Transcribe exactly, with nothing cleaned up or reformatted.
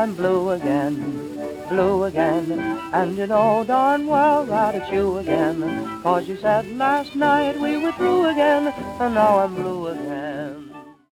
I'm blue again, blue again. And you know darn well that it's you again, 'cause you said last night we were through again, and now I'm blue again.